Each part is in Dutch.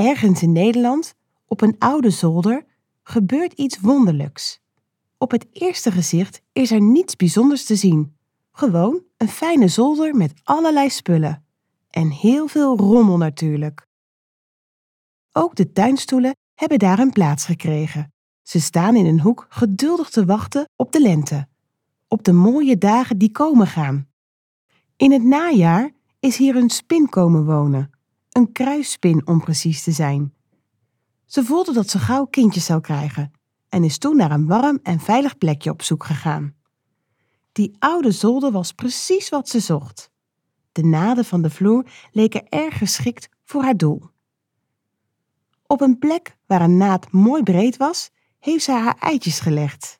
Ergens in Nederland, op een oude zolder, gebeurt iets wonderlijks. Op het eerste gezicht is er niets bijzonders te zien. Gewoon een fijne zolder met allerlei spullen. En heel veel rommel natuurlijk. Ook de tuinstoelen hebben daar een plaats gekregen. Ze staan in een hoek geduldig te wachten op de lente. Op de mooie dagen die komen gaan. In het najaar is hier een spin komen wonen. Een kruisspin om precies te zijn. Ze voelde dat ze gauw kindjes zou krijgen en is toen naar een warm en veilig plekje op zoek gegaan. Die oude zolder was precies wat ze zocht. De naden van de vloer leken erg geschikt voor haar doel. Op een plek waar een naad mooi breed was, heeft ze haar eitjes gelegd.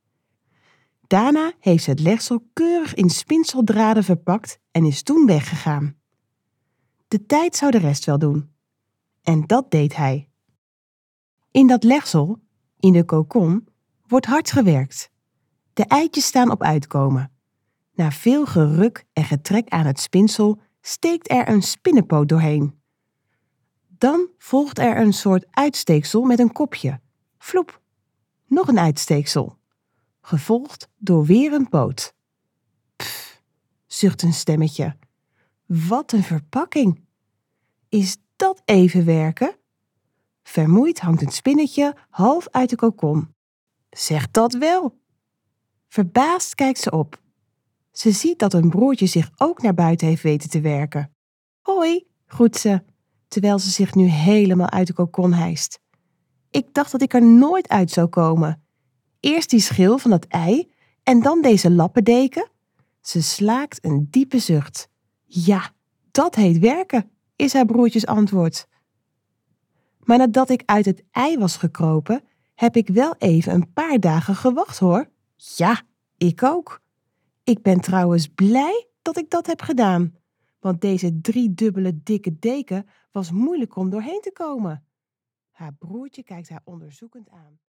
Daarna heeft ze het legsel keurig in spinseldraden verpakt en is toen weggegaan. De tijd zou de rest wel doen. En dat deed hij. In dat legsel, in de kokon, wordt hard gewerkt. De eitjes staan op uitkomen. Na veel geruk en getrek aan het spinsel steekt er een spinnenpoot doorheen. Dan volgt er een soort uitsteeksel met een kopje. Vloep, nog een uitsteeksel. Gevolgd door weer een poot. Pff, zucht een stemmetje. Wat een verpakking! Is dat even werken? Vermoeid hangt het spinnetje half uit de kokon. Zeg dat wel! Verbaasd kijkt ze op. Ze ziet dat een broertje zich ook naar buiten heeft weten te werken. Hoi, groet ze, terwijl ze zich nu helemaal uit de kokon hijst. Ik dacht dat ik er nooit uit zou komen. Eerst die schil van dat ei en dan deze lappendeken. Ze slaakt een diepe zucht. Ja, dat heet werken, is haar broertjes antwoord. Maar nadat ik uit het ei was gekropen, heb ik wel even een paar dagen gewacht hoor. Ja, ik ook. Ik ben trouwens blij dat ik dat heb gedaan, want deze driedubbele dikke deken was moeilijk om doorheen te komen. Haar broertje kijkt haar onderzoekend aan.